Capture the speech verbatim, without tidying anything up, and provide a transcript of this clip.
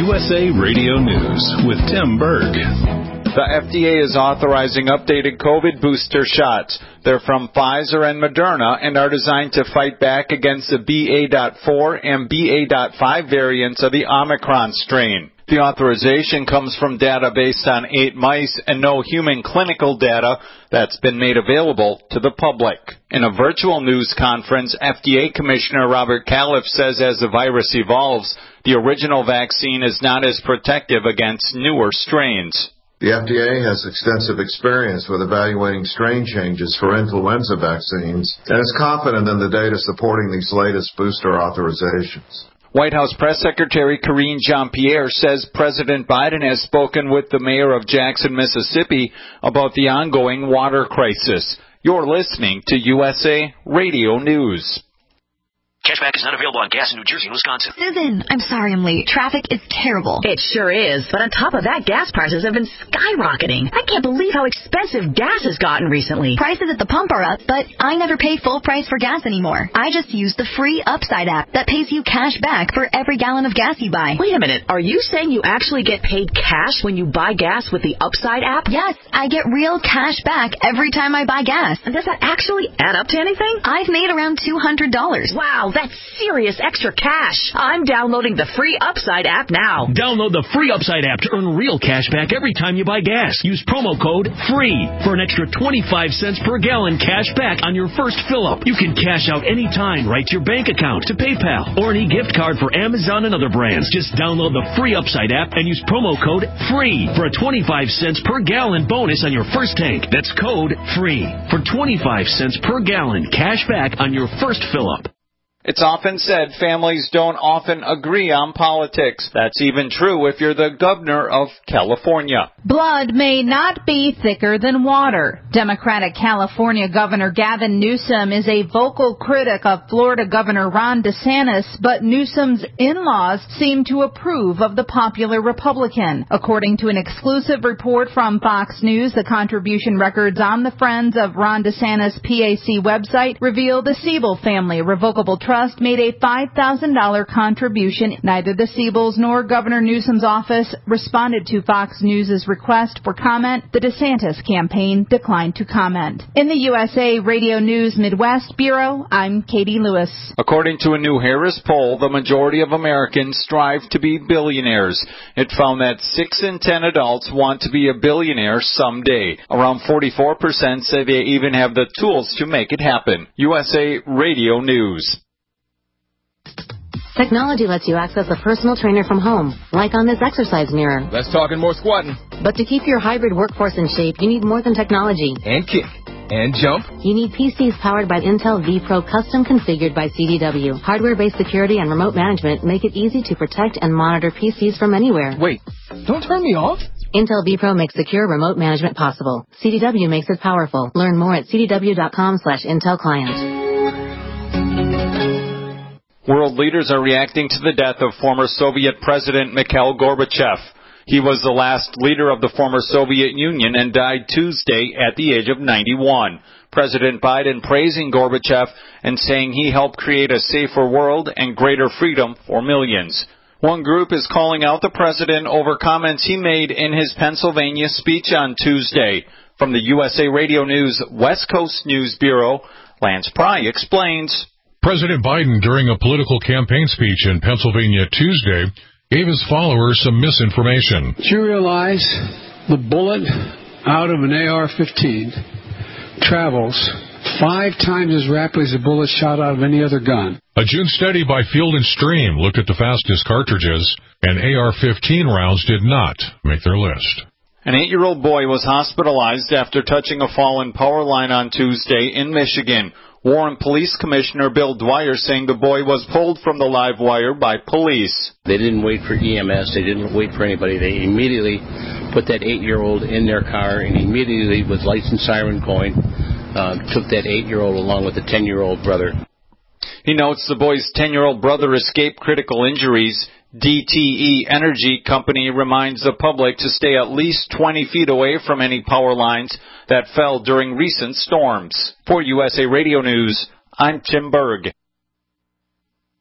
U S A Radio News with Tim Berg. The F D A is authorizing updated COVID booster shots. They're from Pfizer and Moderna and are designed to fight back against the B A point four and B A point five variants of the Omicron strain. The authorization comes from data based on eight mice and no human clinical data that's been made available to the public. In a virtual news conference, F D A Commissioner Robert Califf says as the virus evolves, the original vaccine is not as protective against newer strains. The F D A has extensive experience with evaluating strain changes for influenza vaccines and is confident in the data supporting these latest booster authorizations. White House Press Secretary Karine Jean-Pierre says President Biden has spoken with the mayor of Jackson, Mississippi about the ongoing water crisis. You're listening to U S A Radio News. Cashback is not available on gas in New Jersey and Wisconsin. Susan, I'm sorry I'm late. Traffic is terrible. It sure is. But on top of that, gas prices have been skyrocketing. I can't believe how expensive gas has gotten recently. Prices at the pump are up, but I never pay full price for gas anymore. I just use the free Upside app that pays you cash back for every gallon of gas you buy. Wait a minute. Are you saying you actually get paid cash when you buy gas with the Upside app? Yes, I get real cash back every time I buy gas. And does that actually add up to anything? I've made around two hundred dollars. Wow, that's serious extra cash. I'm downloading the free Upside app now. Download the free Upside app to earn real cash back every time you buy gas. Use promo code FREE for an extra twenty-five cents per gallon cash back on your first fill-up. You can cash out anytime right to your bank account, to PayPal, or any gift card for Amazon and other brands. Just download the free Upside app and use promo code FREE for a twenty-five cents per gallon bonus on your first tank. That's code FREE for twenty-five cents per gallon cash back on your first fill-up. It's often said families don't often agree on politics. That's even true if you're the governor of California. Blood may not be thicker than water. Democratic California Governor Gavin Newsom is a vocal critic of Florida Governor Ron DeSantis, but Newsom's in-laws seem to approve of the popular Republican. According to an exclusive report from Fox News, the contribution records on the Friends of Ron DeSantis P A C website reveal the Siebel family revocable trust made a five thousand dollars contribution. Neither the Siebels nor Governor Newsom's office responded to Fox News' request for comment. The DeSantis campaign declined to comment. In the U S A Radio News Midwest Bureau, I'm Katie Lewis. According to a new Harris poll, the majority of Americans strive to be billionaires. It found that six in ten adults want to be a billionaire someday. Around forty-four percent say they even have the tools to make it happen. U S A Radio News. Technology lets you access a personal trainer from home, like on this exercise mirror. Let's talking more squatting. But to keep your hybrid workforce in shape, you need more than technology. And kick. And jump. You need P Cs powered by Intel vPro, custom configured by C D W. Hardware-based security and remote management make it easy to protect and monitor P Cs from anywhere. Wait, don't turn me off. Intel vPro makes secure remote management possible. C D W makes it powerful. Learn more at cdw.com slash Intel client. World leaders are reacting to the death of former Soviet President Mikhail Gorbachev. He was the last leader of the former Soviet Union and died Tuesday at the age of ninety-one. President Biden praising Gorbachev and saying he helped create a safer world and greater freedom for millions. One group is calling out the president over comments he made in his Pennsylvania speech on Tuesday. From the U S A Radio News West Coast News Bureau, Lance Pry explains. President Biden, during a political campaign speech in Pennsylvania Tuesday, gave his followers some misinformation. Do you realize the bullet out of an A R fifteen travels five times as rapidly as a bullet shot out of any other gun? A June study by Field and Stream looked at the fastest cartridges, and A R fifteen rounds did not make their list. An eight-year-old boy was hospitalized after touching a fallen power line on Tuesday in Michigan. Warren Police Commissioner Bill Dwyer saying the boy was pulled from the live wire by police. They didn't wait for E M S. They didn't wait for anybody. They immediately put that eight-year-old in their car and immediately, with lights and siren going, uh, took that eight-year-old along with the ten-year-old brother. He notes the boy's ten-year-old brother escaped critical injuries. D T E Energy Company reminds the public to stay at least twenty feet away from any power lines that fell during recent storms. For U S A Radio News, I'm Tim Berg.